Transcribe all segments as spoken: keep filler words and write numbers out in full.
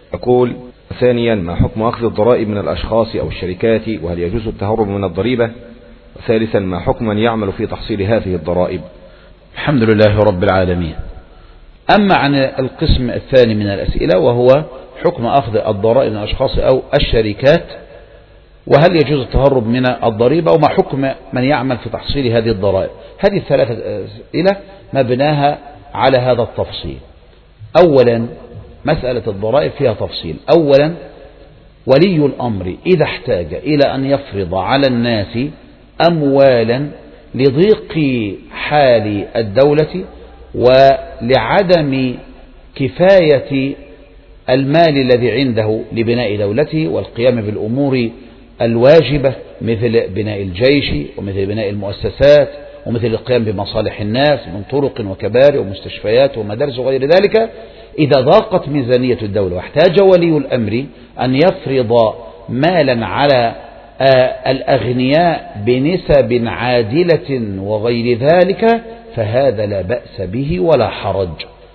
أقول: ثانيا، ما حكم أخذ الضرائب من الأشخاص أو الشركات، وهل يجوز التهرب من الضريبة؟ ثالثا، ما حكم من يعمل في تحصيل هذه الضرائب؟ الحمد لله رب العالمين. أما عن القسم الثاني من الأسئلة وهو حكم أخذ الضرائب من الأشخاص أو الشركات، وهل يجوز التهرب من الضريبة، وما حكم من يعمل في تحصيل هذه الضرائب، هذه الثلاثة أسئلة مبناها على هذا التفصيل. أولا، مسألة الضرائب فيها تفصيل. أولا، ولي الأمر إذا احتاج إلى أن يفرض على الناس أموالا لضيق حال الدولة ولعدم كفاية المال الذي عنده لبناء دولته والقيام بالأمور الواجبة مثل بناء الجيش ومثل بناء المؤسسات ومثل القيام بمصالح الناس من طرق وكباري ومستشفيات ومدارس وغير ذلك، إذا ضاقت ميزانية الدولة واحتاج ولي الأمر أن يفرض مالا على الأغنياء بنسب عادلة وغير ذلك، فهذا لا بأس به ولا حرج.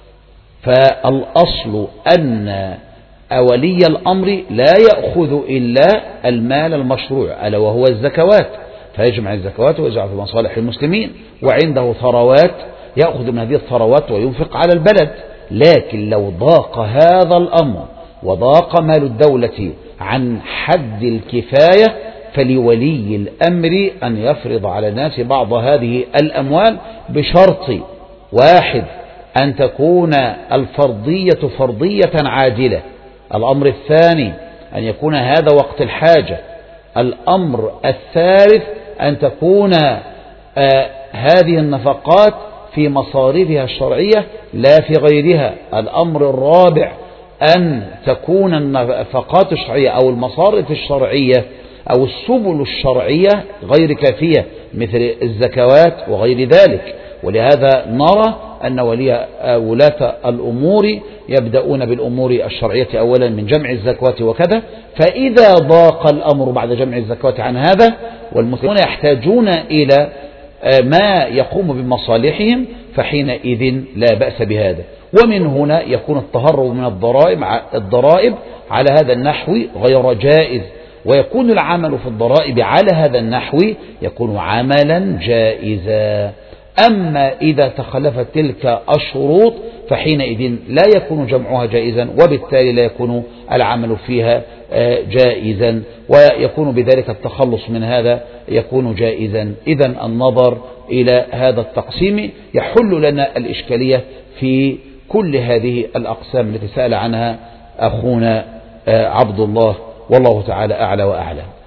فالأصل أن ولي الأمر لا يأخذ إلا المال المشروع ألا وهو الزكوات، فيجمع الزكوات ويجعل في مصالح المسلمين، وعنده ثروات يأخذ من هذه الثروات وينفق على البلد. لكن لو ضاق هذا الأمر وضاق مال الدولة عن حد الكفاية، فلولي الأمر أن يفرض على الناس بعض هذه الأموال بشرط واحد: أن تكون الفرضية فرضية عاجلة. الأمر الثاني أن يكون هذا وقت الحاجة. الأمر الثالث أن تكون آه هذه النفقات في مصاريفها الشرعية لا في غيرها. الأمر الرابع أن تكون النفقات الشرعية أو المصارف الشرعية أو السبل الشرعية غير كافية مثل الزكوات وغير ذلك. ولهذا نرى أن ولي ولاة الأمور يبدأون بالأمور الشرعية أولا من جمع الزكوات وكذا، فإذا ضاق الأمر بعد جمع الزكوات عن هذا والمسلمون يحتاجون إلى ما يقوم بمصالحهم، فحينئذ لا بأس بهذا. ومن هنا يكون التهرب من الضرائب الضرائب على هذا النحو غير جائز، ويكون العمل في الضرائب على هذا النحو يكون عملا جائزا. أما إذا تخلفت تلك الشروط فحينئذ لا يكون جمعها جائزا، وبالتالي لا يكون العمل فيها جائزا، ويكون بذلك التخلص من هذا يكون جائزا. إذن النظر إلى هذا التقسيم يحل لنا الإشكالية في كل هذه الأقسام التي سأل عنها أخونا عبد الله، والله تعالى أعلى وأعلم.